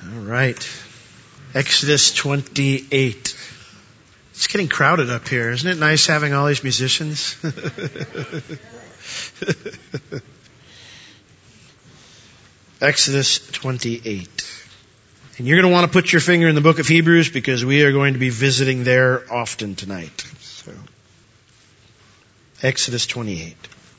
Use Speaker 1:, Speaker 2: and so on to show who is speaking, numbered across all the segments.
Speaker 1: All right. Exodus 28. It's getting crowded up here. Isn't it nice having all these musicians? Exodus 28. And you're going to want to put your finger in the book of Hebrews because we are going to be visiting there often tonight. So, Exodus 28.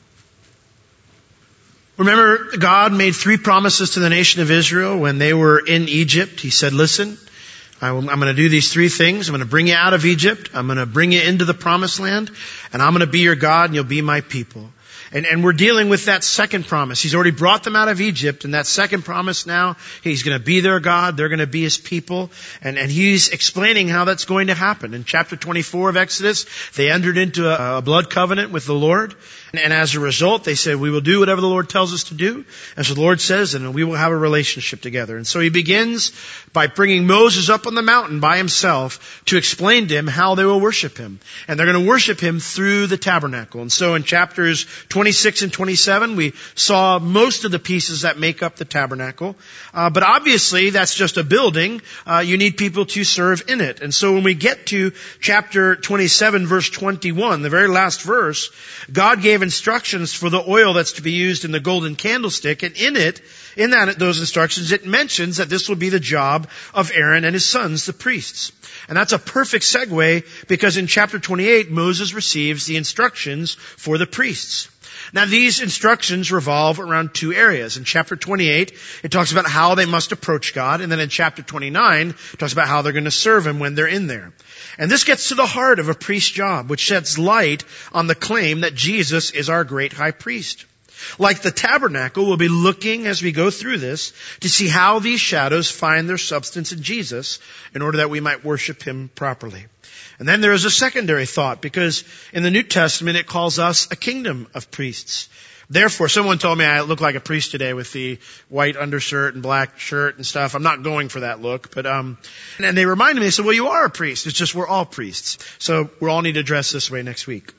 Speaker 1: Remember, God made 3 promises to the nation of Israel when they were in Egypt. He said, listen, I'm going to do these 3 things. I'm going to bring you out of Egypt. I'm going to bring you into the promised land. And I'm going to be your God and you'll be my people. And we're dealing with that second promise. He's already brought them out of Egypt, and that second promise now, He's going to be their God, they're going to be His people, and He's explaining how that's going to happen. In chapter 24 of Exodus, they entered into a blood covenant with the Lord, and as a result, they said, we will do whatever the Lord tells us to do, as the Lord says, and we will have a relationship together. And so He begins by bringing Moses up on the mountain by himself to explain to him how they will worship Him. And they're going to worship Him through the tabernacle. And so in chapters 26 and 27, we saw most of the pieces that make up the tabernacle. But obviously, that's just a building. You need people to serve in it. And so when we get to chapter 27, verse 21, the very last verse, God gave instructions for the oil that's to be used in the golden candlestick. And those instructions, it mentions that this will be the job of Aaron and his sons, the priests. And that's a perfect segue because in chapter 28, Moses receives the instructions for the priests. Now these instructions revolve around 2 areas. In chapter 28, it talks about how they must approach God. And then in chapter 29, it talks about how they're going to serve Him when they're in there. And this gets to the heart of a priest's job, which sheds light on the claim that Jesus is our great high priest. Like the tabernacle, we'll be looking as we go through this to see how these shadows find their substance in Jesus in order that we might worship Him properly. And then there is a secondary thought because in the New Testament it calls us a kingdom of priests. Therefore, someone told me I look like a priest today with the white undershirt and black shirt and stuff. I'm not going for that look, but and they reminded me, they said, well, you are a priest. It's just we're all priests. So we'll all need to dress this way next week.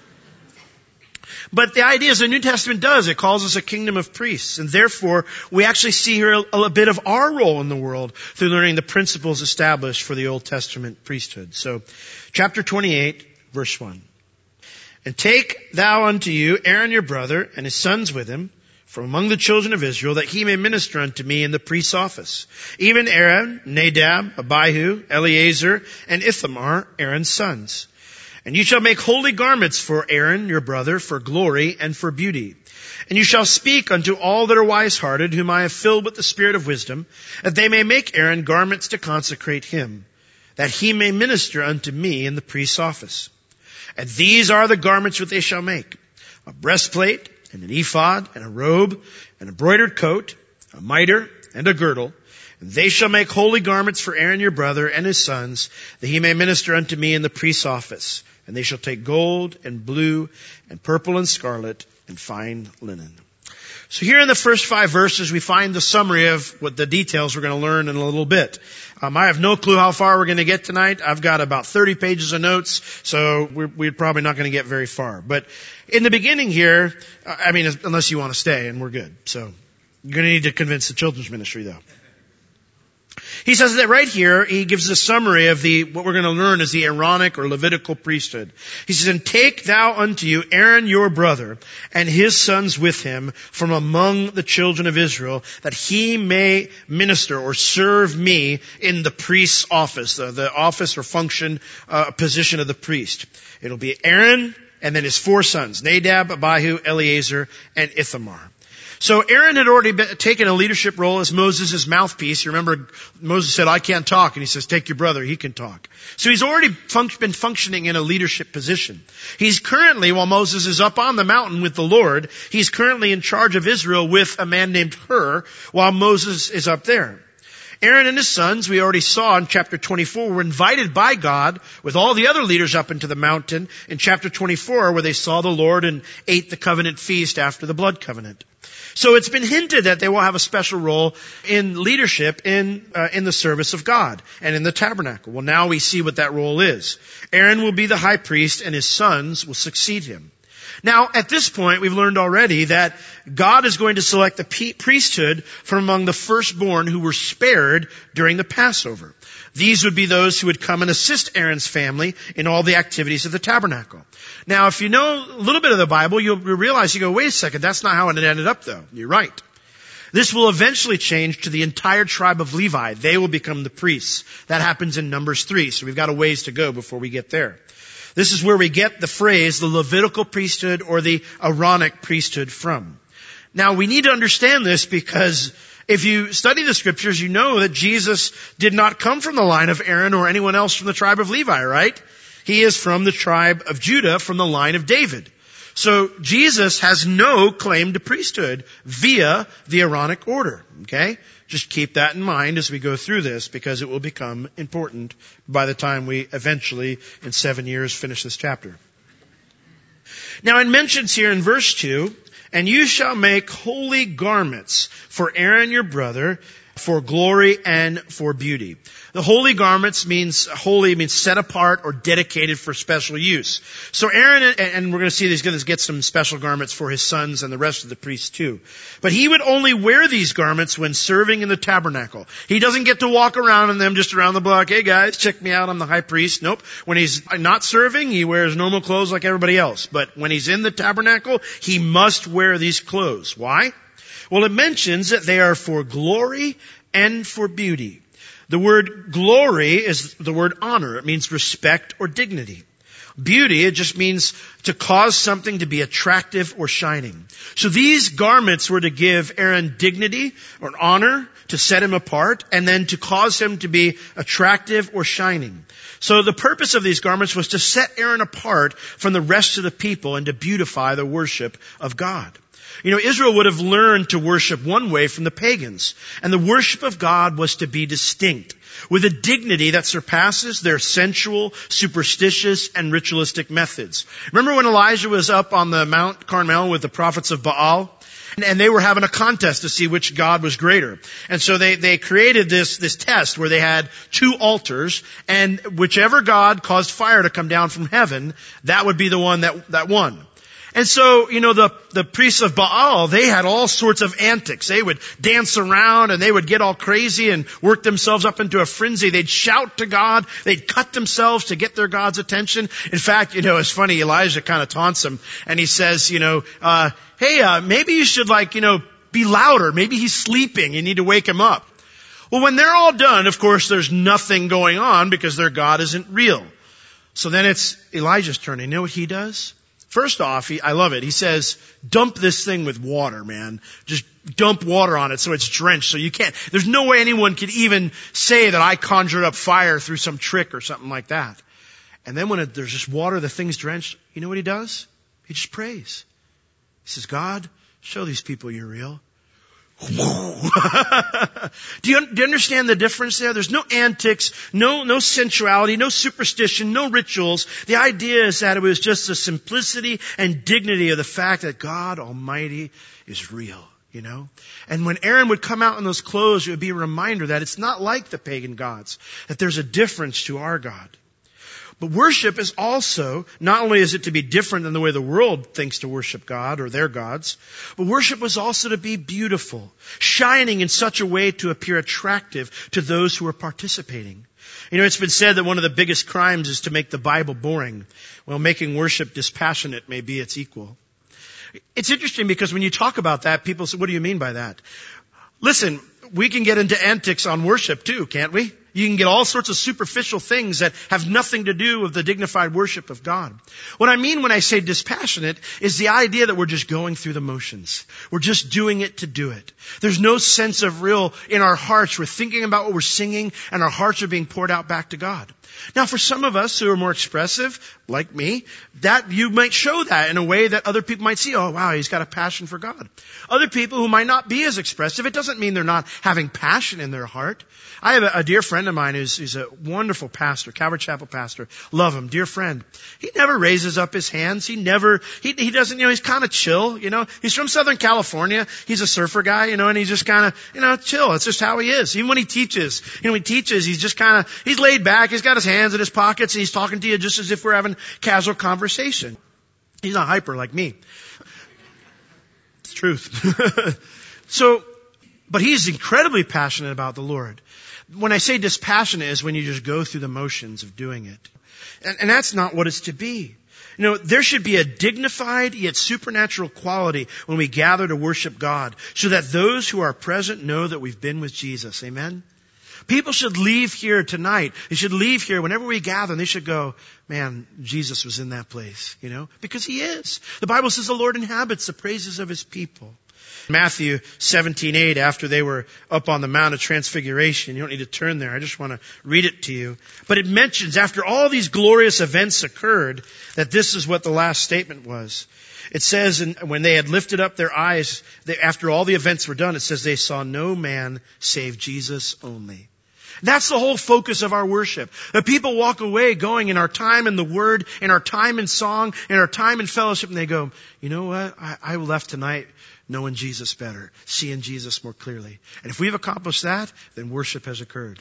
Speaker 1: But the idea is the New Testament does. It calls us a kingdom of priests. And therefore, we actually see here a bit of our role in the world through learning the principles established for the Old Testament priesthood. So, chapter 28, verse 1. And take thou unto you Aaron your brother and his sons with him from among the children of Israel, that he may minister unto me in the priest's office. Even Aaron, Nadab, Abihu, Eleazar, and Ithamar, Aaron's sons. And you shall make holy garments for Aaron, your brother, for glory and for beauty. And you shall speak unto all that are wise-hearted, whom I have filled with the spirit of wisdom, that they may make Aaron garments to consecrate him, that he may minister unto me in the priest's office. And these are the garments which they shall make: a breastplate, and an ephod, and a robe, an embroidered coat, a mitre, and a girdle. And they shall make holy garments for Aaron your brother and his sons, that he may minister unto me in the priest's office. And they shall take gold and blue and purple and scarlet and fine linen. So here in the first 5 verses, we find the summary of what the details we're going to learn in a little bit. I have no clue how far we're going to get tonight. I've got about 30 pages of notes, so we're probably not going to get very far. But in the beginning here, unless you want to stay, and we're good. So you're going to need to convince the children's ministry, though. He says that right here, he gives a summary of what we're going to learn as the Aaronic or Levitical priesthood. He says, and take thou unto you Aaron your brother and his sons with him from among the children of Israel, that he may minister or serve me in the priest's office, the office or function, position of the priest. It'll be Aaron and then his 4 sons, Nadab, Abihu, Eleazar, and Ithamar. So Aaron had already taken a leadership role as Moses' mouthpiece. You remember Moses said, I can't talk. And he says, take your brother, he can talk. So he's already been functioning in a leadership position. He's currently, while Moses is up on the mountain with the Lord, he's currently in charge of Israel with a man named Hur, while Moses is up there. Aaron and his sons, we already saw in chapter 24, were invited by God with all the other leaders up into the mountain in chapter 24, where they saw the Lord and ate the covenant feast after the blood covenant. So it's been hinted that they will have a special role in leadership in the service of God and in the tabernacle. Well, now we see what that role is. Aaron will be the high priest and his sons will succeed him. Now, at this point, we've learned already that God is going to select the priesthood from among the firstborn who were spared during the Passover. These would be those who would come and assist Aaron's family in all the activities of the tabernacle. Now, if you know a little bit of the Bible, you'll realize, you go, wait a second, that's not how it ended up though. You're right. This will eventually change to the entire tribe of Levi. They will become the priests. That happens in Numbers 3, so we've got a ways to go before we get there. This is where we get the phrase, the Levitical priesthood or the Aaronic priesthood from. Now, we need to understand this because if you study the scriptures, you know that Jesus did not come from the line of Aaron or anyone else from the tribe of Levi, right? He is from the tribe of Judah, from the line of David. So Jesus has no claim to priesthood via the Aaronic order, okay? Just keep that in mind as we go through this because it will become important by the time we eventually, in 7 years, finish this chapter. Now it mentions here in verse 2, and you shall make holy garments for Aaron your brother, for glory and for beauty. The holy garments means set apart or dedicated for special use. So Aaron, and we're going to see he's going to get some special garments for his sons and the rest of the priests too. But he would only wear these garments when serving in the tabernacle. He doesn't get to walk around in them just around the block. Hey guys, check me out, I'm the high priest. Nope. When he's not serving, he wears normal clothes like everybody else. But when he's in the tabernacle, he must wear these clothes. Why? Well, it mentions that they are for glory and for beauty. The word glory is the word honor. It means respect or dignity. Beauty, it just means to cause something to be attractive or shining. So these garments were to give Aaron dignity or honor, to set him apart, and then to cause him to be attractive or shining. So the purpose of these garments was to set Aaron apart from the rest of the people and to beautify the worship of God. You know, Israel would have learned to worship one way from the pagans, and the worship of God was to be distinct, with a dignity that surpasses their sensual, superstitious, and ritualistic methods. Remember when Elijah was up on the Mount Carmel with the prophets of Baal? And they were having a contest to see which God was greater. And so they created this test where they had 2 altars, and whichever God caused fire to come down from heaven, that would be the one that won. And so, you know, the priests of Baal, they had all sorts of antics. They would dance around and they would get all crazy and work themselves up into a frenzy. They'd shout to God. They'd cut themselves to get their God's attention. In fact, you know, it's funny, Elijah kind of taunts him and he says, you know, hey, maybe you should be louder. Maybe he's sleeping. You need to wake him up. Well, when they're all done, of course, there's nothing going on because their God isn't real. So then it's Elijah's turn. And you know what he does? First off, I love it. He says, dump this thing with water, man. Just dump water on it so it's drenched. So you can't, there's no way anyone could even say that I conjured up fire through some trick or something like that. And then when there's just water, the thing's drenched, you know what he does? He just prays. He says, God, show these people you're real. Do you understand the difference there? There's no antics, no sensuality, no superstition, no rituals. The idea is that it was just the simplicity and dignity of the fact that God Almighty is real, you know? And when Aaron would come out in those clothes, it would be a reminder that it's not like the pagan gods, that there's a difference to our God. But worship is also, not only is it to be different than the way the world thinks to worship God or their gods, but worship was also to be beautiful, shining in such a way to appear attractive to those who are participating. You know, it's been said that one of the biggest crimes is to make the Bible boring. Well, making worship dispassionate may be its equal. It's interesting because when you talk about that, people say, what do you mean by that? Listen, we can get into antics on worship too, can't we? You can get all sorts of superficial things that have nothing to do with the dignified worship of God. What I mean when I say dispassionate is the idea that we're just going through the motions. We're just doing it to do it. There's no sense of real in our hearts. We're thinking about what we're singing and our hearts are being poured out back to God. Now for some of us who are more expressive, like me, that you might show that in a way that other people might see, oh wow, he's got a passion for God. Other people who might not be as expressive, it doesn't mean they're not having passion in their heart. I have a dear friend of mine who's a wonderful pastor, Calvary Chapel pastor. Love him, dear friend. He never raises up his hands. He doesn't, he's kind of chill, He's from Southern California. He's a surfer guy, and he's just kind of, chill. It's just how he is. Even when he teaches, he's just he's laid back. He's got his hands in his pockets and he's talking to you just as if we're having casual conversation. He's not hyper like me. It's truth. But he's incredibly passionate about the Lord. When I say dispassionate is when you just go through the motions of doing it. And that's not what it's to be. There should be a dignified yet supernatural quality when we gather to worship God, so that those who are present know that we've been with Jesus. Amen? People should leave here tonight. They should leave here whenever we gather, and they should go, man, Jesus was in that place, because he is. The Bible says the Lord inhabits the praises of his people. Matthew 17:8, after they were up on the Mount of Transfiguration. You don't need to turn there. I just want to read it to you. But it mentions, after all these glorious events occurred, that this is what the last statement was. It says, when they had lifted up their eyes, after all the events were done, it says they saw no man save Jesus only. That's the whole focus of our worship. That people walk away going in our time in the Word, in our time in song, in our time in fellowship, and they go, you know what? I left tonight knowing Jesus better, seeing Jesus more clearly. And if we've accomplished that, then worship has occurred.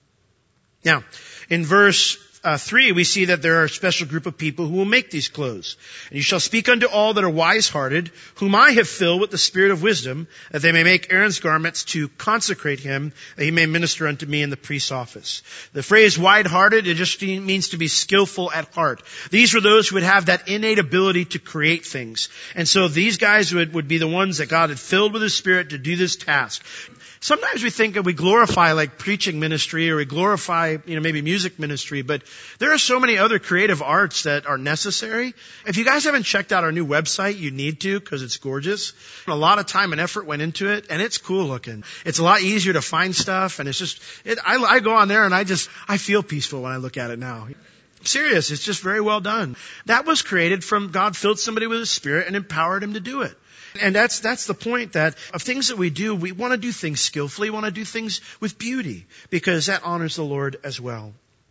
Speaker 1: Now, in verse 3, we see that there are a special group of people who will make these clothes. And you shall speak unto all that are wise-hearted, whom I have filled with the spirit of wisdom, that they may make Aaron's garments to consecrate him, that he may minister unto me in the priest's office. The phrase wide-hearted, it just means to be skillful at heart. These were those who would have that innate ability to create things. And so these guys would be the ones that God had filled with his spirit to do this task. Sometimes we think that we glorify like preaching ministry, or we glorify, maybe music ministry, but there are so many other creative arts that are necessary. If you guys haven't checked out our new website, you need to, because it's gorgeous. A lot of time and effort went into it, and it's cool looking. It's a lot easier to find stuff, and it's just, I go on there and I feel peaceful when I look at it now. I'm serious, it's just very well done. That was created from God filled somebody with his spirit and empowered him to do it. And that's the point, that of things that we do, we want to do things skillfully, we want to do things with beauty, because that honors the Lord as well.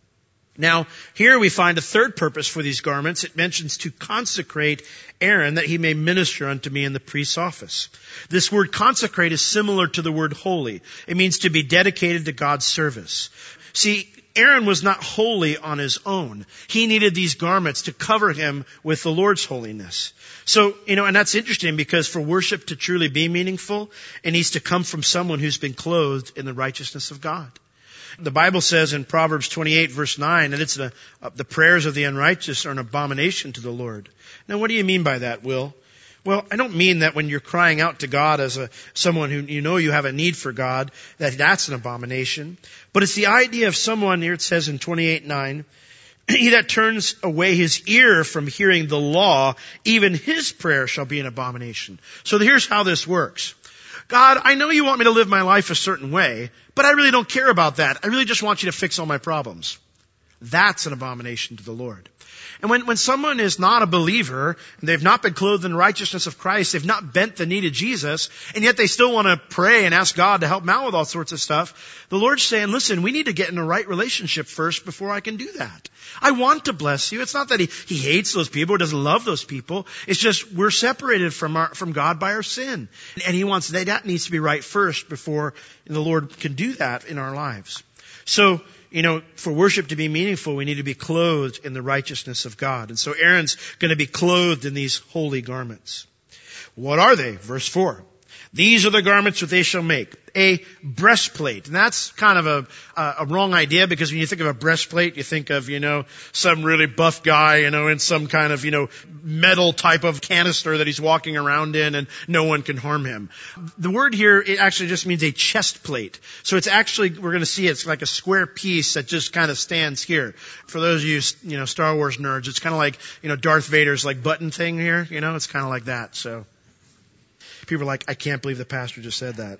Speaker 1: Now, here we find a third purpose for these garments. It mentions to consecrate Aaron, that he may minister unto me in the priest's office. This word consecrate is similar to the word holy. It means to be dedicated to God's service. See, Aaron was not holy on his own. He needed these garments to cover him with the Lord's holiness. So, and that's interesting, because for worship to truly be meaningful, it needs to come from someone who's been clothed in the righteousness of God. The Bible says in Proverbs 28 verse 9 that it's the prayers of the unrighteous are an abomination to the Lord. Now, what do you mean by that, Will? Well, I don't mean that when you're crying out to God as someone who you have a need for God, that's an abomination. But it's the idea of someone, here it says in 28:9, he that turns away his ear from hearing the law, even his prayer shall be an abomination. So here's how this works. God, I know you want me to live my life a certain way, but I really don't care about that. I really just want you to fix all my problems. That's an abomination to the Lord. And when someone is not a believer, and they've not been clothed in the righteousness of Christ, they've not bent the knee to Jesus, and yet they still want to pray and ask God to help them out with all sorts of stuff, the Lord's saying, listen, we need to get in a right relationship first before I can do that. I want to bless you. It's not that he hates those people or doesn't love those people. It's just we're separated from God by our sin. And he wants that needs to be right first before the Lord can do that in our lives. So, for worship to be meaningful, we need to be clothed in the righteousness of God. And so Aaron's going to be clothed in these holy garments. What are they? Verse 4. These are the garments that they shall make. A breastplate. And that's kind of a wrong idea, because when you think of a breastplate, you think of, some really buff guy, in some kind of, metal type of canister that he's walking around in and no one can harm him. The word here, it actually just means a chest plate. So it's actually, we're going to see it's like a square piece that just kind of stands here. For those of you, Star Wars nerds, it's kind of like, Darth Vader's like button thing here, it's kind of like that. So people are like, I can't believe the pastor just said that.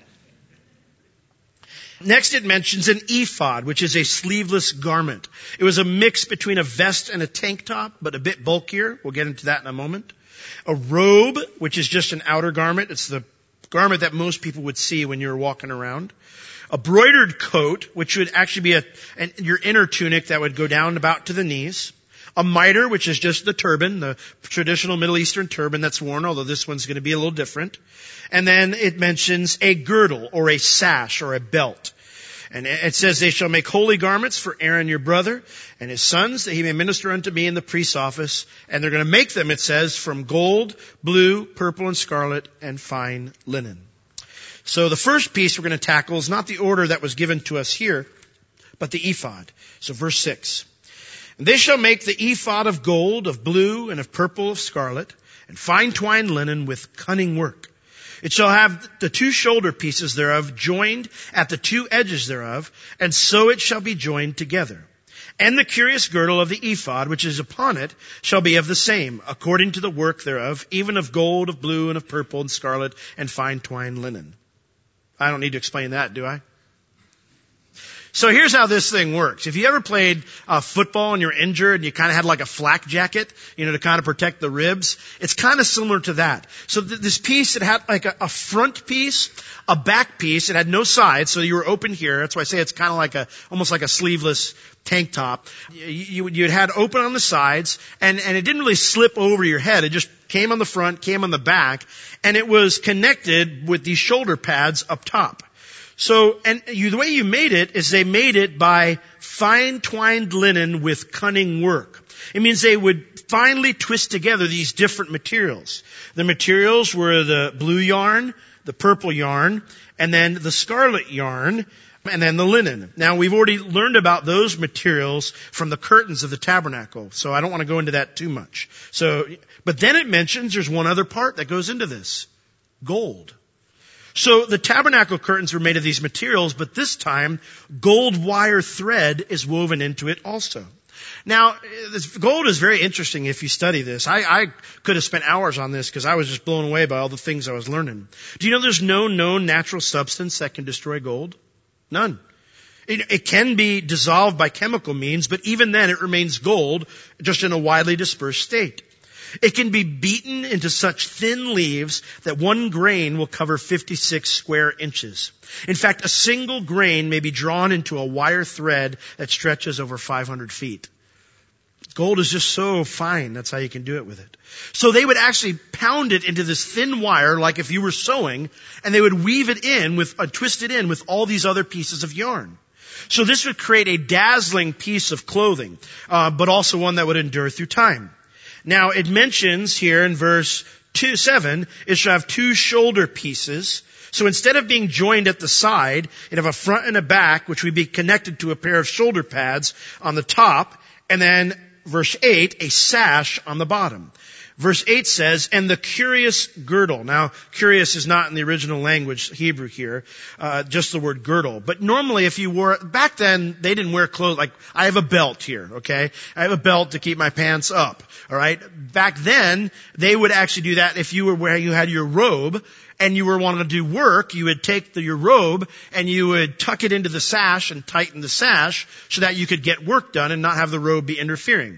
Speaker 1: Next, it mentions an ephod, which is a sleeveless garment. It was a mix between a vest and a tank top, but a bit bulkier. We'll get into that in a moment. A robe, which is just an outer garment. It's the garment that most people would see when you're walking around. A broidered coat, which would actually be your inner tunic that would go down about to the knees. A mitre, which is just the turban, the traditional Middle Eastern turban that's worn, although this one's going to be a little different. And then it mentions a girdle or a sash or a belt. And it says, they shall make holy garments for Aaron your brother and his sons, that he may minister unto me in the priest's office. And they're going to make them, it says, from gold, blue, purple, and scarlet, and fine linen. So the first piece we're going to tackle is not the order that was given to us here, but the ephod. So verse 6. And they shall make the ephod of gold, of blue, and of purple, of scarlet, and fine twined linen with cunning work. It shall have the 2 shoulder pieces thereof joined at the 2 edges thereof, and so it shall be joined together. And the curious girdle of the ephod, which is upon it, shall be of the same, according to the work thereof, even of gold, of blue, and of purple, and scarlet, and fine twined linen. I don't need to explain that, do I? So here's how this thing works. If you ever played football and you're injured and you kind of had like a flak jacket, to kind of protect the ribs, it's kind of similar to that. So this piece, it had like a front piece, a back piece. It had no sides, so you were open here. That's why I say it's kind of like almost like a sleeveless tank top. You had open on the sides, and it didn't really slip over your head. It just came on the front, came on the back, and it was connected with these shoulder pads up top. So, the way you made it is they made it by fine twined linen with cunning work. It means they would finely twist together these different materials. The materials were the blue yarn, the purple yarn, and then the scarlet yarn, and then the linen. Now, we've already learned about those materials from the curtains of the tabernacle, so I don't want to go into that too much. But then it mentions there's one other part that goes into this. Gold. So the tabernacle curtains were made of these materials, but this time gold wire thread is woven into it also. Now, this gold is very interesting if you study this. I could have spent hours on this because I was just blown away by all the things I was learning. Do you know there's no known natural substance that can destroy gold? None. It can be dissolved by chemical means, but even then it remains gold, just in a widely dispersed state. It can be beaten into such thin leaves that 1 grain will cover 56 square inches. In fact, a single grain may be drawn into a wire thread that stretches over 500 feet. Gold is just so fine. That's how you can do it with it. So they would actually pound it into this thin wire like if you were sewing, and they would weave it in twist it in with all these other pieces of yarn. So this would create a dazzling piece of clothing, but also one that would endure through time. Now, it mentions here in verse 7, it shall have 2 shoulder pieces. So instead of being joined at the side, it'd have a front and a back, which would be connected to a pair of shoulder pads on the top. And then, verse 8, a sash on the bottom. Verse 8 says, and the curious girdle. Now, curious is not in the original language, Hebrew here, just the word girdle. But normally if you wore, back then, they didn't wear clothes, like, I have a belt here, okay? I have a belt to keep my pants up, alright? Back then, they would actually do that if you were where you had your robe, and you were wanting to do work, you would take your robe, and you would tuck it into the sash and tighten the sash, so that you could get work done and not have the robe be interfering.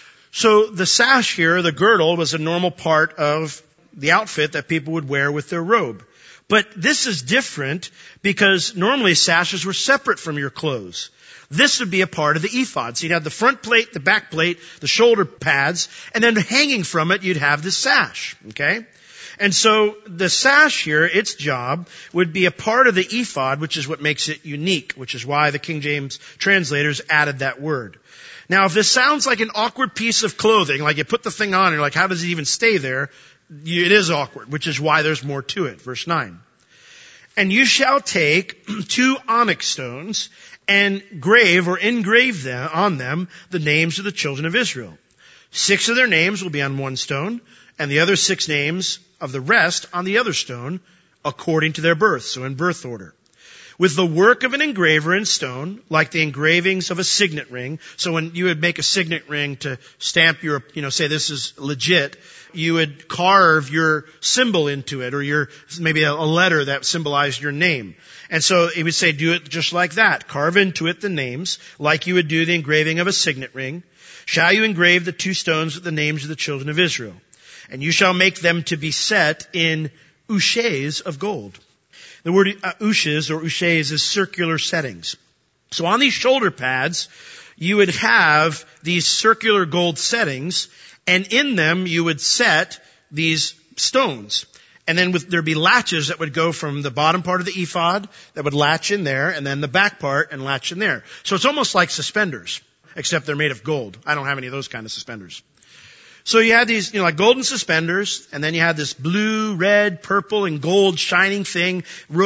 Speaker 1: So the sash here, the girdle, was a normal part of the outfit that people would wear with their robe. But this is different because normally sashes were separate from your clothes. This would be a part of the ephod. So you'd have the front plate, the back plate, the shoulder pads, and then hanging from it, you'd have the sash. Okay? And so the sash here, its job would be a part of the ephod, which is what makes it unique, which is why the King James translators added that word. Now, if this sounds like an awkward piece of clothing, like you put the thing on and you're like, how does it even stay there? It is awkward, which is why there's more to it. Verse 9. And you shall take 2 onyx stones and engrave on them the names of the children of Israel. 6 of their names will be on one stone, and the other 6 names of the rest on the other stone, according to their birth, so in birth order. With the work of an engraver in stone, like the engravings of a signet ring. So when you would make a signet ring to stamp your, say this is legit, you would carve your symbol into it, or maybe a letter that symbolized your name. And so it would say, do it just like that. Carve into it the names, like you would do the engraving of a signet ring. Shall you engrave the 2 stones with the names of the children of Israel? And you shall make them to be set in ouches of gold. The word ouches or ouches is circular settings. So on these shoulder pads, you would have these circular gold settings, and in them you would set these stones. And then there'd be latches that would go from the bottom part of the ephod that would latch in there, and then the back part and latch in there. So it's almost like suspenders, except they're made of gold. I don't have any of those kind of suspenders. So you had these, like golden suspenders, and then you had this blue, red, purple, and gold shining thing,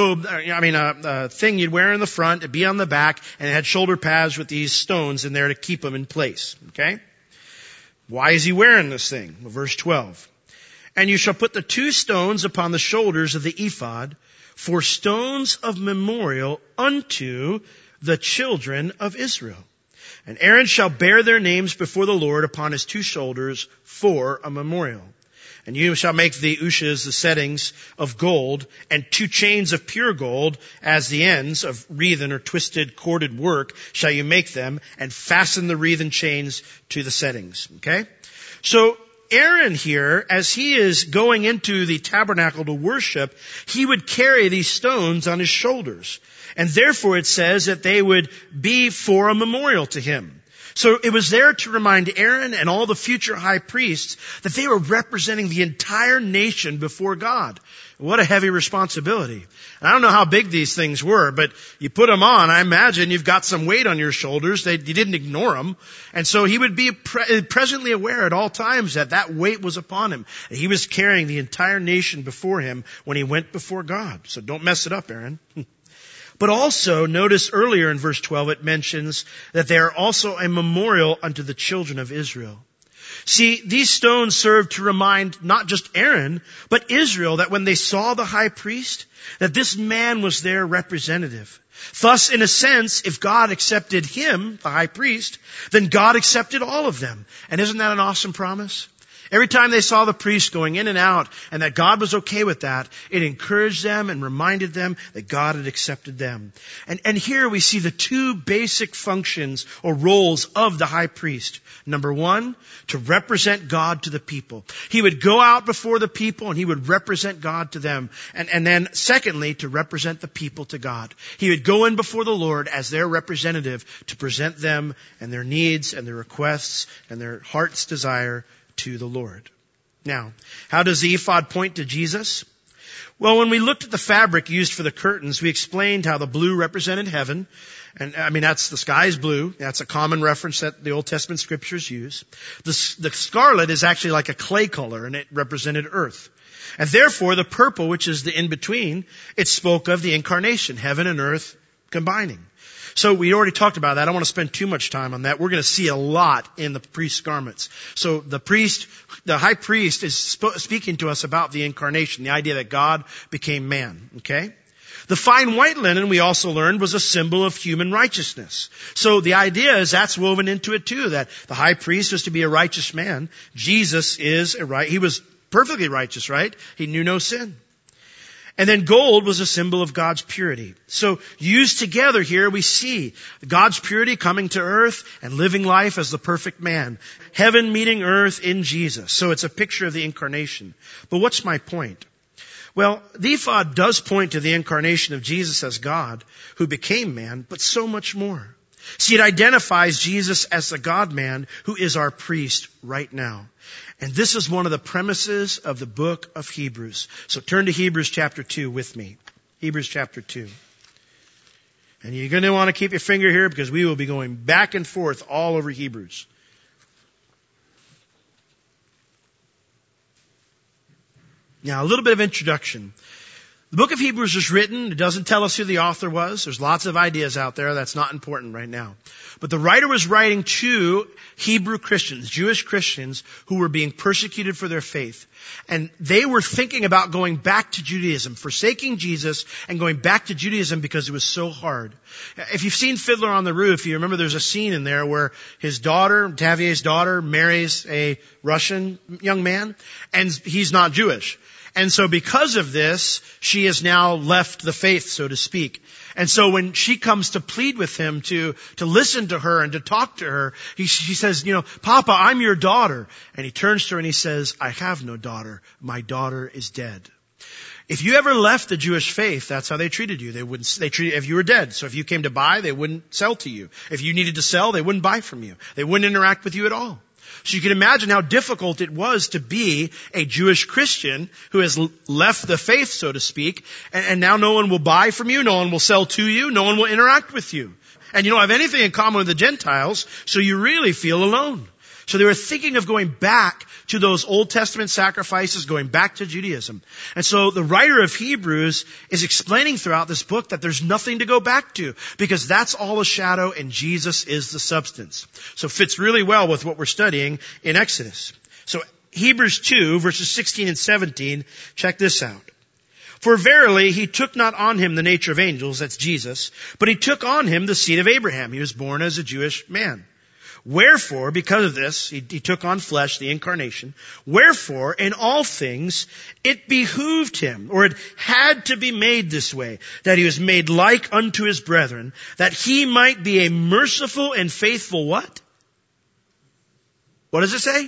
Speaker 1: thing you'd wear in the front, it'd be on the back, and it had shoulder pads with these stones in there to keep them in place. Okay? Why is he wearing this thing? Well, verse 12. And you shall put the 2 stones upon the shoulders of the ephod for stones of memorial unto the children of Israel. And Aaron shall bear their names before the Lord upon his 2 shoulders for a memorial. And you shall make the ushas, the settings of gold, and 2 chains of pure gold as the ends of wreathen or twisted corded work shall you make them, and fasten the wreathen chains to the settings. Okay? So Aaron here, as he is going into the tabernacle to worship, he would carry these stones on his shoulders. And therefore it says that they would be for a memorial to him. So it was there to remind Aaron and all the future high priests that they were representing the entire nation before God. What a heavy responsibility. And I don't know how big these things were, but you put them on, I imagine you've got some weight on your shoulders. You didn't ignore them. And so he would be presently aware at all times that that weight was upon him. And he was carrying the entire nation before him when he went before God. So don't mess it up, Aaron. But also, notice earlier in verse 12, it mentions that they are also a memorial unto the children of Israel. See, these stones serve to remind not just Aaron, but Israel that when they saw the high priest, that this man was their representative. Thus, in a sense, if God accepted him, the high priest, then God accepted all of them. And isn't that an awesome promise? Every time they saw the priest going in and out and that God was okay with that, it encouraged them and reminded them that God had accepted them. And here we see the 2 basic functions or roles of the high priest. Number 1, to represent God to the people. He would go out before the people and he would represent God to them. And then secondly, to represent the people to God. He would go in before the Lord as their representative to present them and their needs and their requests and their heart's desire to the Lord. Now, how does the ephod point to Jesus? Well, when we looked at the fabric used for the curtains, we explained how the blue represented heaven. And the sky is blue. That's a common reference that the Old Testament scriptures use. The scarlet is actually like a clay color, and it represented earth. And therefore, the purple, which is the in-between, it spoke of the incarnation, heaven and earth combining. So we already talked about that. I don't want to spend too much time on that. We're going to see a lot in the priest's garments. So the high priest is speaking to us about the incarnation, the idea that God became man. Okay? The fine white linen, we also learned, was a symbol of human righteousness. So the idea is that's woven into it too, that the high priest was to be a righteous man. Jesus is he was perfectly righteous, right? He knew no sin. And then gold was a symbol of God's purity. So used together here we see God's purity coming to earth and living life as the perfect man. Heaven meeting earth in Jesus. So it's a picture of the incarnation. But what's my point? Well, the ephod does point to the incarnation of Jesus as God who became man, but so much more. See, it identifies Jesus as the God-man who is our priest right now. And this is one of the premises of the book of Hebrews. So turn to Hebrews chapter 2 with me. Hebrews chapter 2. And you're going to want to keep your finger here because we will be going back and forth all over Hebrews. Now, a little bit of introduction. The book of Hebrews was written. It doesn't tell us who the author was. There's lots of ideas out there. That's not important right now. But the writer was writing to Hebrew Christians, Jewish Christians, who were being persecuted for their faith. And they were thinking about going back to Judaism, forsaking Jesus and going back to Judaism because it was so hard. If you've seen Fiddler on the Roof, you remember there's a scene in there where his daughter, Tavier's daughter, marries a Russian young man, and he's not Jewish. And so because of this, she has now left the faith, so to speak. And so when she comes to plead with him to listen to her and to talk to her, she says, Papa, I'm your daughter. And he turns to her and he says, I have no daughter. My daughter is dead. If you ever left the Jewish faith, that's how they treated you. They treated if you were dead. So if you came to buy, they wouldn't sell to you. If you needed to sell, they wouldn't buy from you. They wouldn't interact with you at all. So you can imagine how difficult it was to be a Jewish Christian who has left the faith, so to speak, and now no one will buy from you, no one will sell to you, no one will interact with you. And you don't have anything in common with the Gentiles, so you really feel alone. So they were thinking of going back to those Old Testament sacrifices, going back to Judaism. And so the writer of Hebrews is explaining throughout this book that there's nothing to go back to, because that's all a shadow and Jesus is the substance. So it fits really well with what we're studying in Exodus. So Hebrews 2 verses 16 and 17, check this out. For verily he took not on him the nature of angels, that's Jesus, but he took on him the seed of Abraham. He was born as a Jewish man. Wherefore, because of this, he took on flesh, the incarnation. Wherefore, in all things, it behooved him, or it had to be made this way, that he was made like unto his brethren, that he might be a merciful and faithful what? What does it say?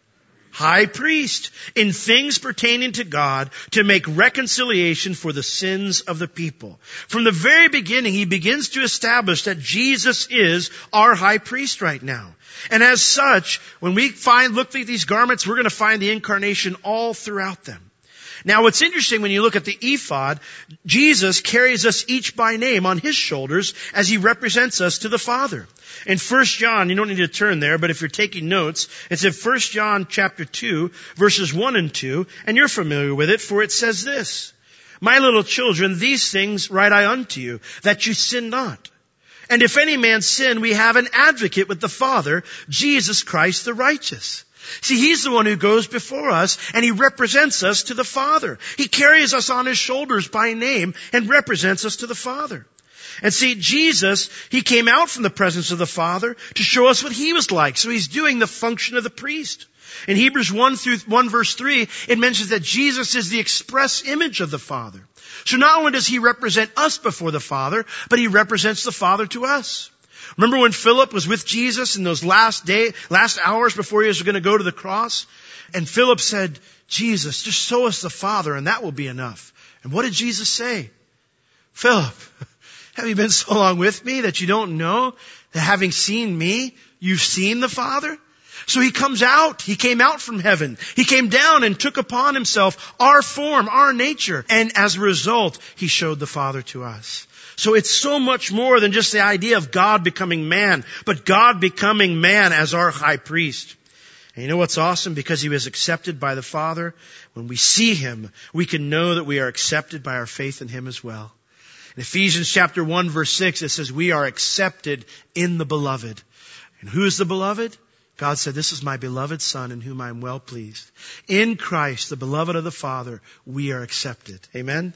Speaker 1: High priest in things pertaining to God to make reconciliation for the sins of the people. From the very beginning, he begins to establish that Jesus is our high priest right now. And as such, when we look at these garments, we're going to find the incarnation all throughout them. Now what's interesting when you look at the ephod, Jesus carries us each by name on his shoulders as he represents us to the Father. In 1 John, you don't need to turn there, but if you're taking notes, it's in 1 John chapter 2, verses 1 and 2, and you're familiar with it, for it says this, My little children, these things write I unto you, that you sin not. And if any man sin, we have an advocate with the Father, Jesus Christ the righteous. See, he's the one who goes before us, and he represents us to the Father. He carries us on his shoulders by name and represents us to the Father. And see, Jesus, he came out from the presence of the Father to show us what he was like. So he's doing the function of the priest. In Hebrews 1 verse 3, it mentions that Jesus is the express image of the Father. So not only does he represent us before the Father, but he represents the Father to us. Remember when Philip was with Jesus in those last hours before he was going to go to the cross? And Philip said, Jesus, just show us the Father and that will be enough. And what did Jesus say? Philip, have you been so long with me that you don't know that having seen me, you've seen the Father? So he comes out. He came out from heaven. He came down and took upon himself our form, our nature. And as a result, he showed the Father to us. So it's so much more than just the idea of God becoming man, but God becoming man as our high priest. And you know what's awesome? Because he was accepted by the Father, when we see him, we can know that we are accepted by our faith in him as well. In Ephesians chapter 1 verse 6, it says, we are accepted in the beloved. And who is the beloved? God said, this is my beloved Son in whom I am well pleased. In Christ, the beloved of the Father, we are accepted. Amen?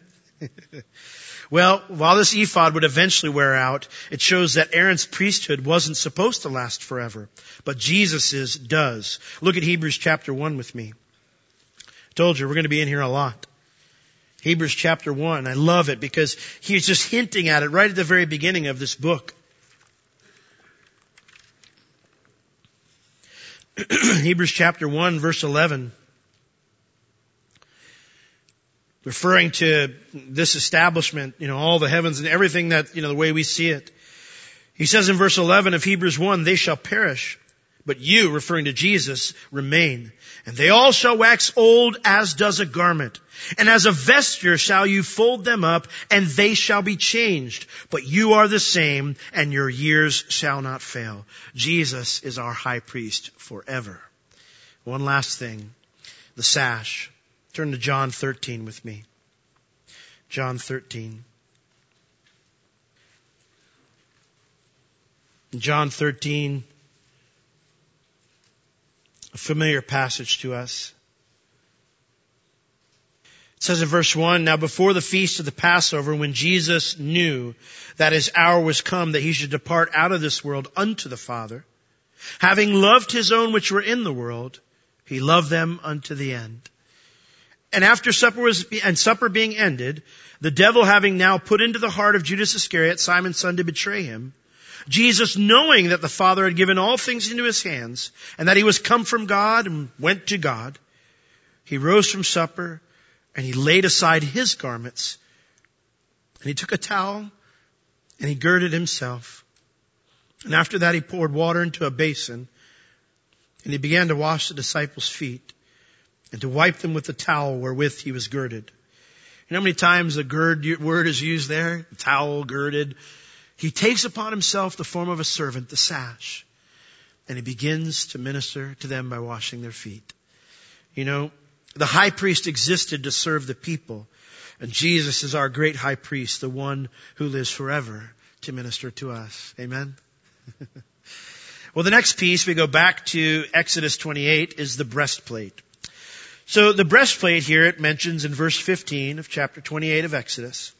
Speaker 1: Well, while this ephod would eventually wear out, it shows that Aaron's priesthood wasn't supposed to last forever, but Jesus's does. Look at Hebrews chapter 1 with me. I told you, we're going to be in here a lot. Hebrews chapter 1. I love it because he's just hinting at it right at the very beginning of this book. Hebrews chapter 1 verse 11. Referring to this establishment, all the heavens and everything that, the way we see it. He says in verse 11 of Hebrews 1, they shall perish, but you, referring to Jesus, remain. And they all shall wax old as does a garment. And as a vesture shall you fold them up, and they shall be changed. But you are the same, and your years shall not fail. Jesus is our high priest forever. One last thing, the sash. Turn to John 13 with me. John 13. John 13, a familiar passage to us. It says in verse 1, now before the feast of the Passover, when Jesus knew that his hour was come, that he should depart out of this world unto the Father, having loved his own which were in the world, he loved them unto the end. And after supper being ended, the devil having now put into the heart of Judas Iscariot, Simon's son, to betray him, Jesus, knowing that the Father had given all things into his hands, and that he was come from God and went to God, he rose from supper, and he laid aside his garments, and he took a towel, and he girded himself. And after that he poured water into a basin, And he began to wash the disciples' feet and to wipe them with the towel wherewith he was girded. You know how many times the gird word is used there? The towel, girded. He takes upon himself the form of a servant, the sash, and he begins to minister to them by washing their feet. You know, the high priest existed to serve the people, and Jesus is our great high priest, the one who lives forever to minister to us. Amen? Well, the next piece, we go back to Exodus 28, is the breastplate. So the breastplate here, it mentions in verse 15 of chapter 28 of Exodus.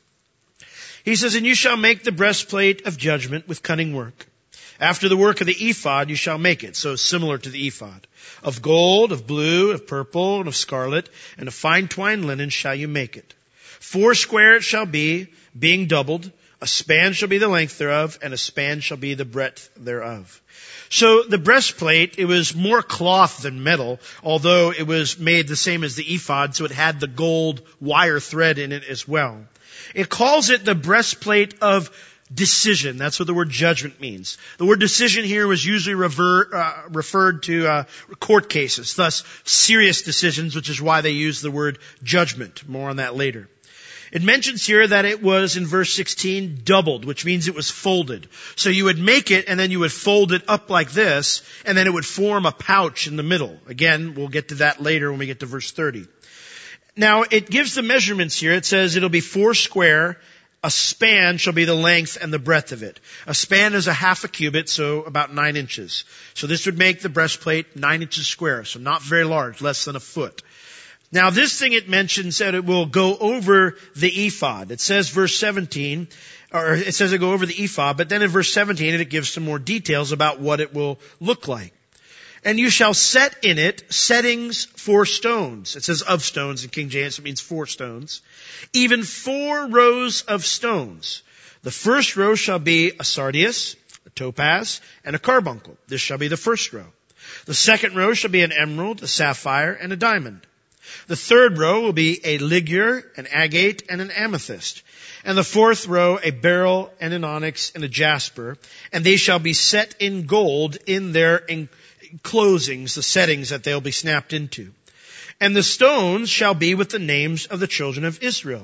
Speaker 1: He says, "And you shall make the breastplate of judgment with cunning work. After the work of the ephod you shall make it." So similar to the ephod. "Of gold, of blue, of purple, and of scarlet, and of fine twined linen shall you make it. 4 square it shall be, being doubled. A span shall be the length thereof, and a span shall be the breadth thereof." So the breastplate, it was more cloth than metal, although it was made the same as the ephod, so it had the gold wire thread in it as well. It calls it the breastplate of decision. That's what the word judgment means. The word decision here was usually referred to court cases, thus serious decisions, which is why they use the word judgment. More on that later. It mentions here that it was, in verse 16, doubled, which means it was folded. So you would make it, and then you would fold it up like this, and then it would form a pouch in the middle. Again, we'll get to that later when we get to verse 30. Now, it gives the measurements here. It says it'll be 4 square. A span shall be the length and the breadth of it. A span is a half a cubit, so about 9 inches. So this would make the breastplate 9 inches square, so not very large, less than a foot. Now this thing it mentions that it will go over the ephod. It says verse 17, or it says it go over the ephod, but then in verse 17 it gives some more details about what it will look like. "And you shall set in it settings for stones." It says of stones in King James, it means 4 stones. "Even 4 rows of stones. The first row shall be a sardius, a topaz, and a carbuncle. This shall be the first row. The second row shall be an emerald, a sapphire, and a diamond. The third row will be a ligure, an agate, and an amethyst. And the fourth row a beryl, and an onyx, and a jasper. And they shall be set in gold in their enclosings, the settings that they'll be snapped into. And the stones shall be with the names of the children of Israel.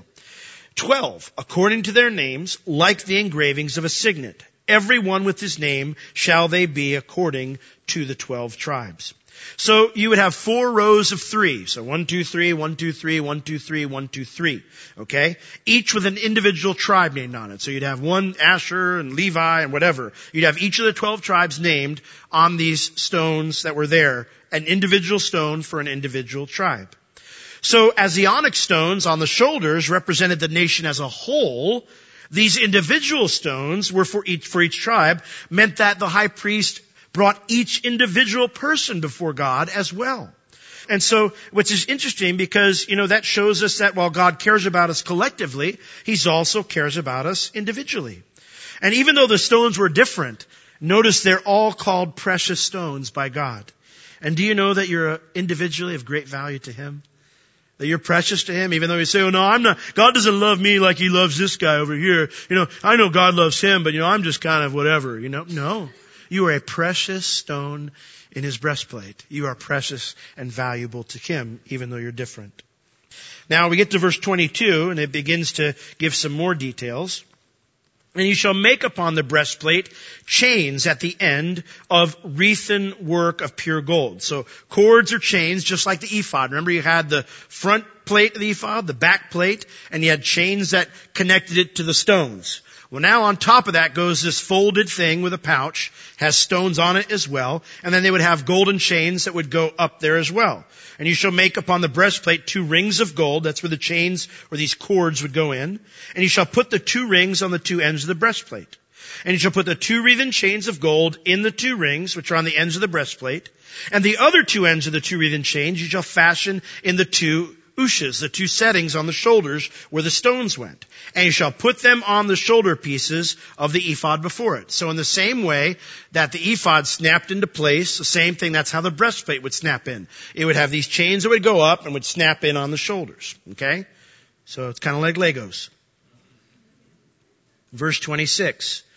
Speaker 1: 12, according to their names, like the engravings of a signet. Every one with his name shall they be according to the 12 tribes. So you would have 4 rows of 3. So 1, 2, 3, 1, 2, 3, 1, 2, 3, 1, 2, 3. Okay? Each with an individual tribe named on it. So you'd have one Asher and Levi and whatever. You'd have each of the 12 tribes named on these stones that were there. An individual stone for an individual tribe. So as the onyx stones on the shoulders represented the nation as a whole, these individual stones were for each tribe, meant that the high priest brought each individual person before God as well. And so, which is interesting because, that shows us that while God cares about us collectively, He also cares about us individually. And even though the stones were different, notice they're all called precious stones by God. And do you know that you're individually of great value to Him? That you're precious to Him, even though you say, "Oh no, I'm not, God doesn't love me like He loves this guy over here. I know God loves him, but I'm just kind of whatever, No. You are a precious stone in His breastplate. You are precious and valuable to Him, even though you're different. Now we get to verse 22, and it begins to give some more details. "And you shall make upon the breastplate chains at the end of wreathen work of pure gold." So cords or chains, just like the ephod. Remember you had the front plate of the ephod, the back plate, and you had chains that connected it to the stones. Well, now on top of that goes this folded thing with a pouch, has stones on it as well, and then they would have golden chains that would go up there as well. "And you shall make upon the breastplate 2 rings of gold." That's where the chains or these cords would go in. "And you shall put the 2 rings on the 2 ends of the breastplate. And you shall put the 2 wreathen chains of gold in the 2 rings, which are on the ends of the breastplate. And the other 2 ends of the 2 wreathen chains you shall fashion in the 2 ouches, the 2 settings on the shoulders where the stones went. And you shall put them on the shoulder pieces of the ephod before it." So in the same way that the ephod snapped into place, the same thing, that's how the breastplate would snap in. It would have these chains that would go up and would snap in on the shoulders. Okay? So it's kind of like Legos. Verse 26.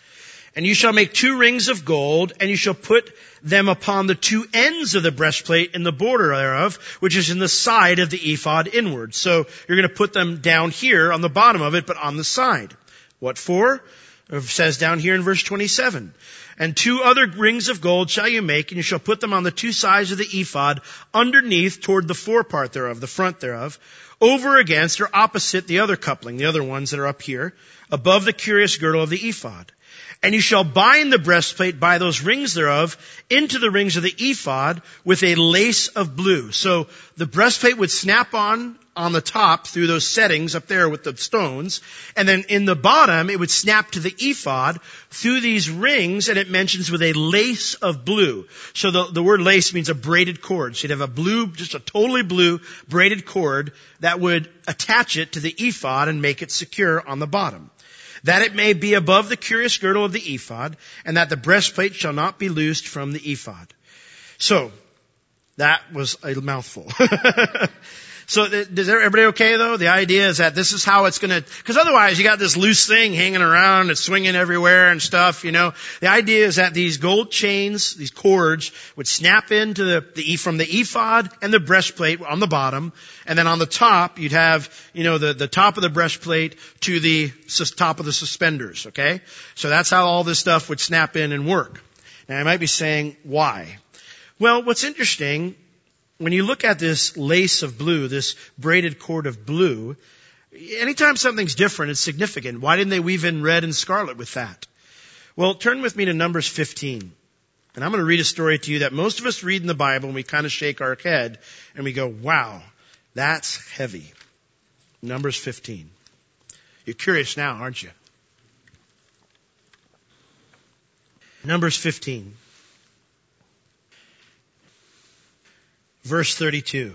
Speaker 1: And you shall make 2 rings of gold, and you shall put them upon the 2 ends of the breastplate in the border thereof, which is in the side of the ephod inward. So you're going to put them down here on the bottom of it, but on the side. What for? It says down here in verse 27. And 2 other rings of gold shall you make, and you shall put them on the 2 sides of the ephod, underneath toward the forepart thereof, the front thereof, over against or opposite the other coupling, the other ones that are up here, above the curious girdle of the ephod. And you shall bind the breastplate by those rings thereof into the rings of the ephod with a lace of blue. So the breastplate would snap on the top through those settings up there with the stones. And then in the bottom, it would snap to the ephod through these rings, and it mentions with a lace of blue. So the word lace means a braided cord. So you'd have a blue, just a totally blue braided cord that would attach it to the ephod and make it secure on the bottom. That it may be above the curious girdle of the ephod, and that the breastplate shall not be loosed from the ephod. So, that was a mouthful. So, is everybody okay though? The idea is that this is how it's gonna, cause otherwise you got this loose thing hanging around, it's swinging everywhere and stuff, you know. The idea is that these gold chains, these cords, would snap into from the ephod and the breastplate on the bottom, and then on the top you'd have, you know, the top of the breastplate to the top of the suspenders, okay? So that's how all this stuff would snap in and work. Now I might be saying, why? Well, what's interesting, when you look at this lace of blue, this braided cord of blue, anytime something's different, it's significant. Why didn't they weave in red and scarlet with that? Well, turn with me to Numbers 15. And I'm going to read a story to you that most of us read in the Bible and we kind of shake our head and we go, wow, that's heavy. Numbers 15. You're curious now, aren't you? Numbers 15. Verse 32.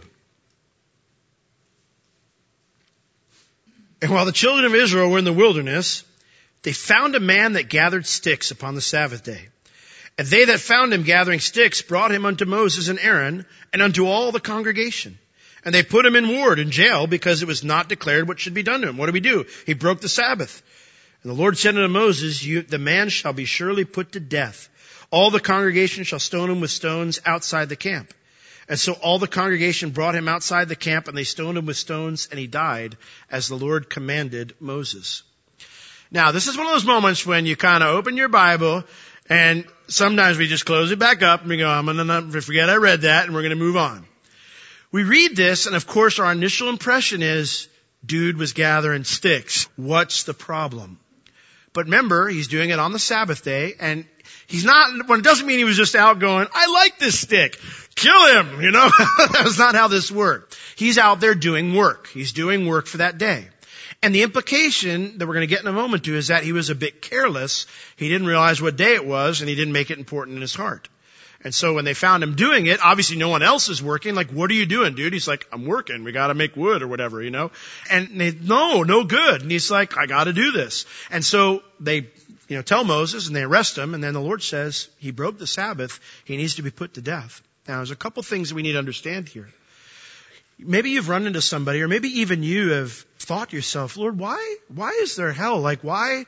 Speaker 1: And while the children of Israel were in the wilderness, they found a man that gathered sticks upon the Sabbath day. And they that found him gathering sticks brought him unto Moses and Aaron and unto all the congregation. And they put him in ward in jail because it was not declared what should be done to him. What did we do? He broke the Sabbath. And the Lord said unto Moses, the man shall be surely put to death. All the congregation shall stone him with stones outside the camp. And so all the congregation brought him outside the camp, and they stoned him with stones, and he died, as the Lord commanded Moses. Now, this is one of those moments when you kind of open your Bible, and sometimes we just close it back up, and we go, I'm going to forget I read that, and we're going to move on. We read this, and of course our initial impression is, dude was gathering sticks. What's the problem? But remember, he's doing it on the Sabbath day, and it doesn't mean he was just out going, I like this stick. Kill him, you know. That's not how this worked. He's out there doing work. He's doing work for that day. And the implication that we're going to get in a moment to is that he was a bit careless. He didn't realize what day it was, and he didn't make it important in his heart. And so when they found him doing it, obviously no one else is working. Like, what are you doing, dude? He's like, I'm working. We got to make wood or whatever, you know. And they, no good. And he's like, I got to do this. And so they, tell Moses, and they arrest him. And then the Lord says, he broke the Sabbath. He needs to be put to death. Now, there's a couple things that we need to understand here. Maybe you've run into somebody, or maybe even you have thought to yourself, Lord, why is there hell? Why,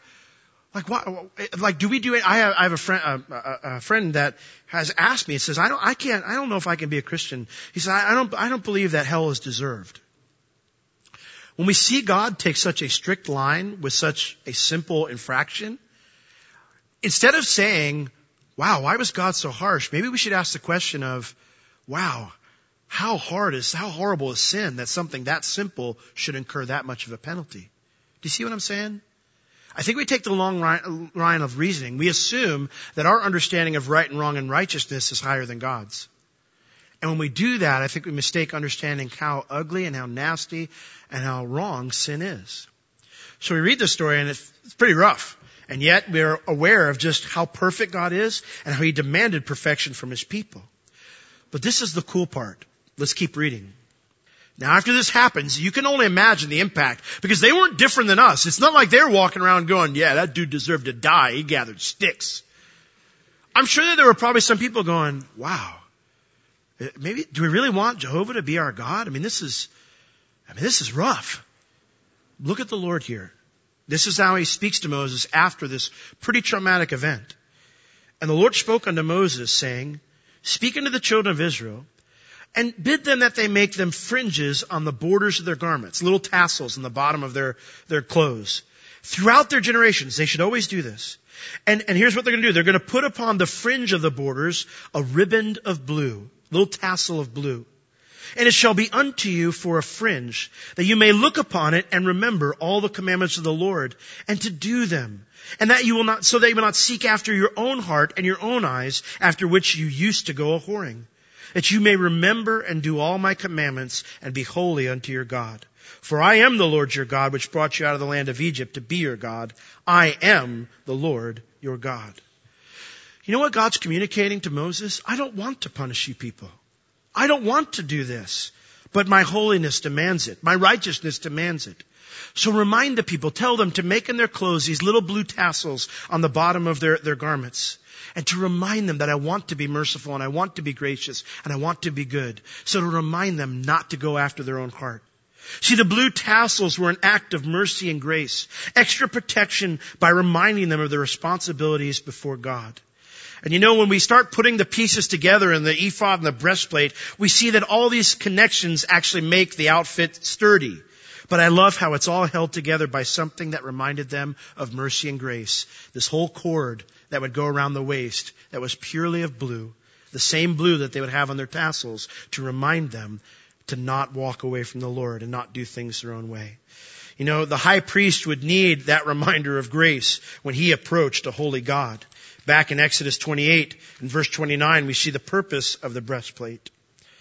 Speaker 1: do we do it? I have a friend that has asked me, it says, I don't know if I can be a Christian. He said, I don't believe that hell is deserved. When we see God take such a strict line with such a simple infraction, instead of saying, wow, why was God so harsh? Maybe we should ask the question of, wow, how horrible is sin that something that simple should incur that much of a penalty? Do you see what I'm saying? I think we take the long line of reasoning. We assume that our understanding of right and wrong and righteousness is higher than God's. And when we do that, I think we mistake understanding how ugly and how nasty and how wrong sin is. So we read this story and it's pretty rough. And yet we're aware of just how perfect God is and how He demanded perfection from His people. But this is the cool part. Let's keep reading. Now after this happens, you can only imagine the impact, because they weren't different than us. It's not like they're walking around going, yeah, that dude deserved to die. He gathered sticks. I'm sure that there were probably some people going, wow, maybe, do we really want Jehovah to be our God? This is rough. Look at the Lord here. This is how he speaks to Moses after this pretty traumatic event. And the Lord spoke unto Moses, saying, Speak unto the children of Israel, and bid them that they make them fringes on the borders of their garments, little tassels on the bottom of their clothes. Throughout their generations, they should always do this. And here's what they're going to do. They're going to put upon the fringe of the borders a riband of blue, little tassel of blue. And it shall be unto you for a fringe, that you may look upon it and remember all the commandments of the Lord, and to do them. And that you will not, so that you will not seek after your own heart and your own eyes, after which you used to go a-whoring. That you may remember and do all my commandments, and be holy unto your God. For I am the Lord your God, which brought you out of the land of Egypt to be your God. I am the Lord your God. You know what God's communicating to Moses? I don't want to punish you people. I don't want to do this, but my holiness demands it. My righteousness demands it. So remind the people, tell them to make in their clothes these little blue tassels on the bottom of their garments, and to remind them that I want to be merciful, and I want to be gracious, and I want to be good. So to remind them not to go after their own heart. See, the blue tassels were an act of mercy and grace, extra protection by reminding them of their responsibilities before God. And you know, when we start putting the pieces together in the ephod and the breastplate, we see that all these connections actually make the outfit sturdy. But I love how it's all held together by something that reminded them of mercy and grace. This whole cord that would go around the waist that was purely of blue, the same blue that they would have on their tassels, to remind them to not walk away from the Lord and not do things their own way. You know, the high priest would need that reminder of grace when he approached a holy God. Back in Exodus 28, in verse 29, we see the purpose of the breastplate.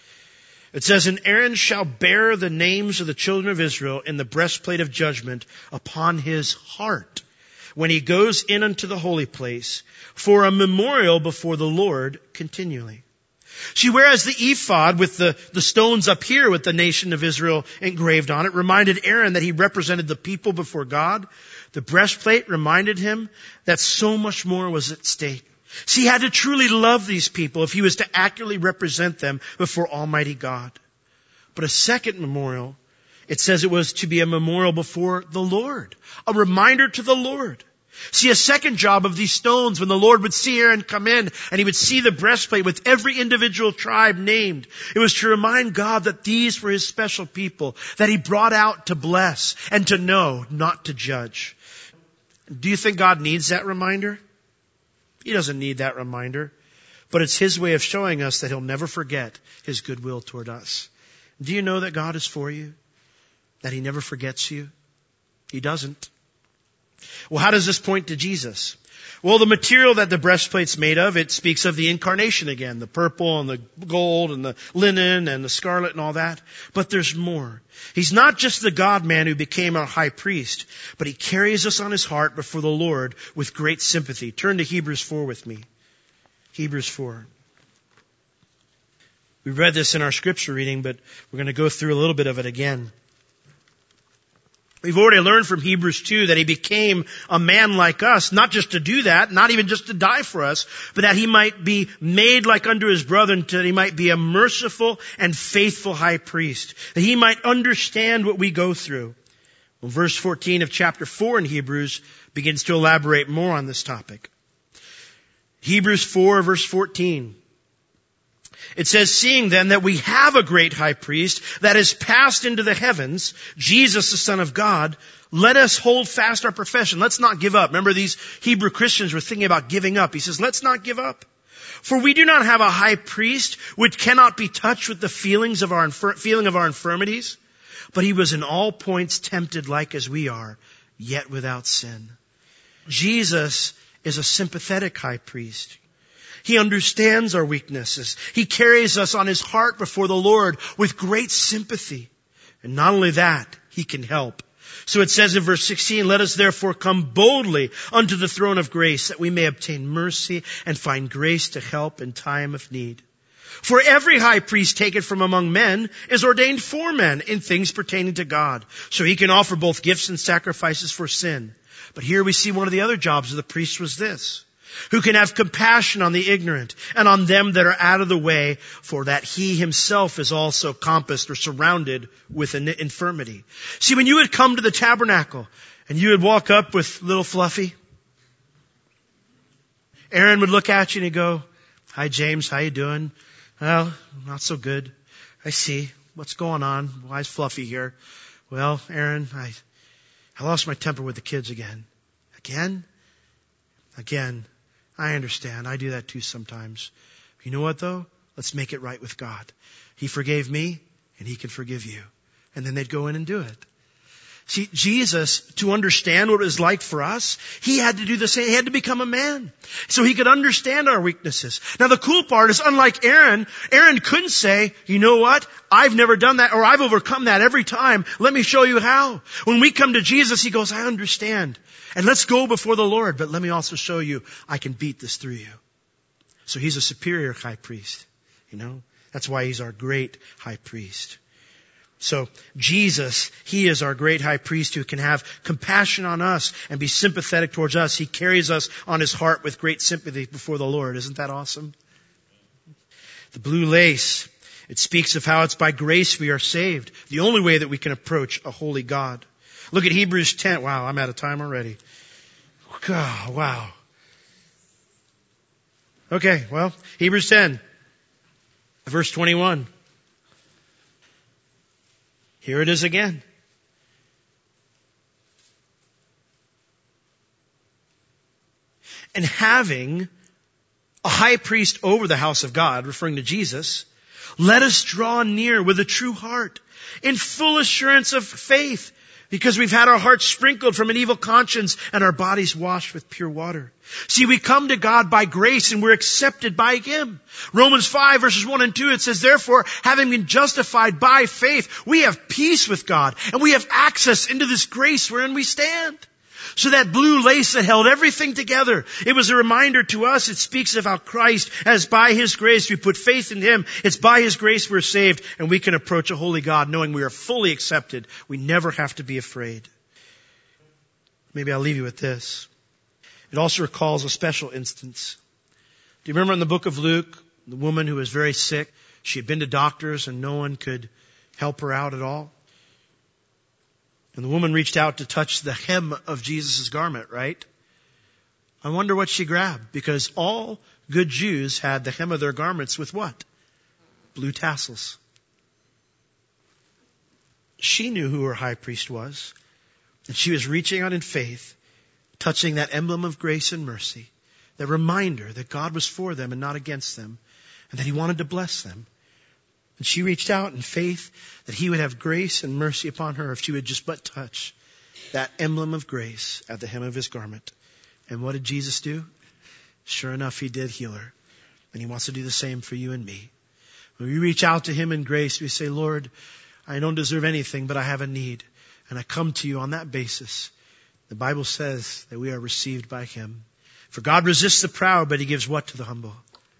Speaker 1: It says, And Aaron shall bear the names of the children of Israel in the breastplate of judgment upon his heart, when he goes in unto the holy place, for a memorial before the Lord continually. See, whereas the ephod with the stones up here with the nation of Israel engraved on it reminded Aaron that he represented the people before God, the breastplate reminded him that so much more was at stake. See, he had to truly love these people if he was to accurately represent them before Almighty God. But a second memorial, it says it was to be a memorial before the Lord, a reminder to the Lord. See, a second job of these stones, when the Lord would see Aaron come in and he would see the breastplate with every individual tribe named, it was to remind God that these were his special people, that he brought out to bless and to know, not to judge. Do you think God needs that reminder? He doesn't need that reminder, but it's his way of showing us that he'll never forget his goodwill toward us. Do you know that God is for you? That he never forgets you? He doesn't. Well, how does this point to Jesus? Well, the material that the breastplate's made of, it speaks of the incarnation again, the purple and the gold and the linen and the scarlet and all that. But there's more. He's not just the God-man who became our high priest, but he carries us on his heart before the Lord with great sympathy. Turn to Hebrews 4 with me. Hebrews 4. We read this in our scripture reading, but we're going to go through a little bit of it again. We've already learned from Hebrews 2 that he became a man like us, not just to do that, not even just to die for us, but that he might be made like unto his brethren, that he might be a merciful and faithful high priest, that he might understand what we go through. Well, verse 14 of chapter 4 in Hebrews begins to elaborate more on this topic. Hebrews 4 verse 14. It says, Seeing then that we have a great high priest that is passed into the heavens, Jesus the Son of God, let us hold fast our profession. Let's not give up. Remember, these Hebrew Christians were thinking about giving up. He says, let's not give up. For we do not have a high priest which cannot be touched with the feeling of our infirmities, but he was in all points tempted like as we are, yet without sin. Jesus is a sympathetic high priest. He understands our weaknesses. He carries us on his heart before the Lord with great sympathy. And not only that, he can help. So it says in verse 16, Let us therefore come boldly unto the throne of grace, that we may obtain mercy and find grace to help in time of need. For every high priest taken from among men is ordained for men in things pertaining to God, so he can offer both gifts and sacrifices for sin. But here we see one of the other jobs of the priest was this: who can have compassion on the ignorant and on them that are out of the way, for that he himself is also compassed or surrounded with an infirmity. See, when you would come to the tabernacle and you would walk up with little Fluffy, Aaron would look at you and he'd go, "Hi, James, how you doing?" "Well, not so good." "I see. What's going on? Why is Fluffy here?" "Well, Aaron, I lost my temper with the kids again." "Again?" "Again. I understand. I do that too sometimes. You know what though? Let's make it right with God. He forgave me and He can forgive you." And then they'd go in and do it. See, Jesus, to understand what it was like for us, He had to do the same. He had to become a man so He could understand our weaknesses. Now the cool part is, unlike Aaron couldn't say, "You know what? I've never done that, or I've overcome that every time. Let me show you how." When we come to Jesus, He goes, "I understand. And let's go before the Lord, but let me also show you I can beat this through you." So He's a superior high priest. That's why He's our great high priest. So Jesus, He is our great high priest who can have compassion on us and be sympathetic towards us. He carries us on His heart with great sympathy before the Lord. Isn't that awesome? The blue lace, it speaks of how it's by grace we are saved. The only way that we can approach a holy God. Look at Hebrews 10. Wow, I'm out of time already. Oh, wow. Okay, well, Hebrews 10, verse 21. Here it is again. "And having a high priest over the house of God," referring to Jesus, "let us draw near with a true heart, in full assurance of faith, because we've had our hearts sprinkled from an evil conscience and our bodies washed with pure water." See, we come to God by grace and we're accepted by Him. Romans 5 verses 1 and 2, it says, "Therefore, having been justified by faith, we have peace with God and we have access into this grace wherein we stand." So that blue lace that held everything together, it was a reminder to us. It speaks of how Christ, as by His grace we put faith in Him, it's by His grace we're saved, and we can approach a holy God knowing we are fully accepted. We never have to be afraid. Maybe I'll leave you with this. It also recalls a special instance. Do you remember in the book of Luke, the woman who was very sick? She had been to doctors and no one could help her out at all. And the woman reached out to touch the hem of Jesus' garment, right? I wonder what she grabbed, because all good Jews had the hem of their garments with what? Blue tassels. She knew who her high priest was, and she was reaching out in faith, touching that emblem of grace and mercy, that reminder that God was for them and not against them, and that He wanted to bless them. And she reached out in faith that He would have grace and mercy upon her if she would just but touch that emblem of grace at the hem of His garment. And what did Jesus do? Sure enough, He did heal her. And He wants to do the same for you and me. When we reach out to Him in grace, we say, "Lord, I don't deserve anything, but I have a need. And I come to you on that basis." The Bible says that we are received by Him. For God resists the proud, but He gives what to the humble?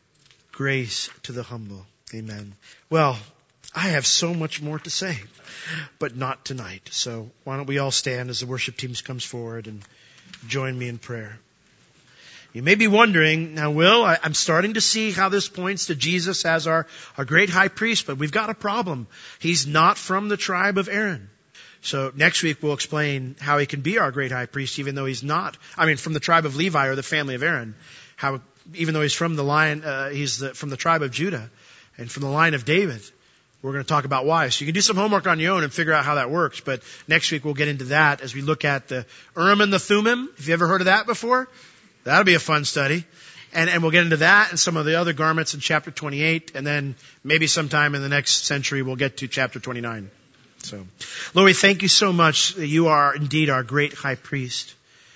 Speaker 1: Grace to the humble. Amen. Well, I have so much more to say, but not tonight. So why don't we all stand as the worship team comes forward and join me in prayer. You may be wondering, now Will, I'm starting to see how this points to Jesus as our great high priest, but we've got a problem. He's not from the tribe of Aaron. So next week we'll explain how He can be our great high priest even though He's not, from the tribe of Levi or the family of Aaron. How, even though He's from the line, from the tribe of Judah. And from the line of David. We're going to talk about why. So you can do some homework on your own and figure out how that works. But next week we'll get into that as we look at the Urim and the Thummim. Have you ever heard of that before? That'll be a fun study. And we'll get into that and some of the other garments in chapter 28. And then maybe sometime in the next century we'll get to chapter 29. So, Lord, we thank You so much that You are indeed our great high priest.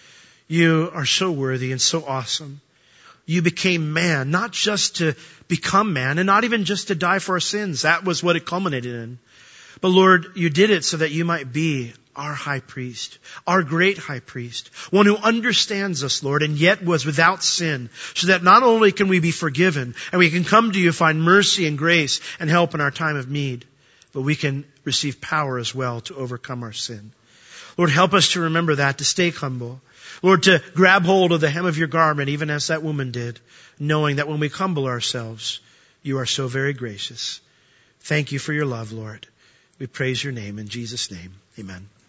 Speaker 1: You are so worthy and so awesome. You became man, not just to become man and not even just to die for our sins. That was what it culminated in. But Lord, You did it so that You might be our high priest, our great high priest, one who understands us, Lord, and yet was without sin, so that not only can we be forgiven and we can come to You, find mercy and grace and help in our time of need, but we can receive power as well to overcome our sin. Lord, help us to remember that, to stay humble. Lord, to grab hold of the hem of Your garment, even as that woman did, knowing that when we humble ourselves, You are so very gracious. Thank You for Your love, Lord. We praise Your name in Jesus' name. Amen.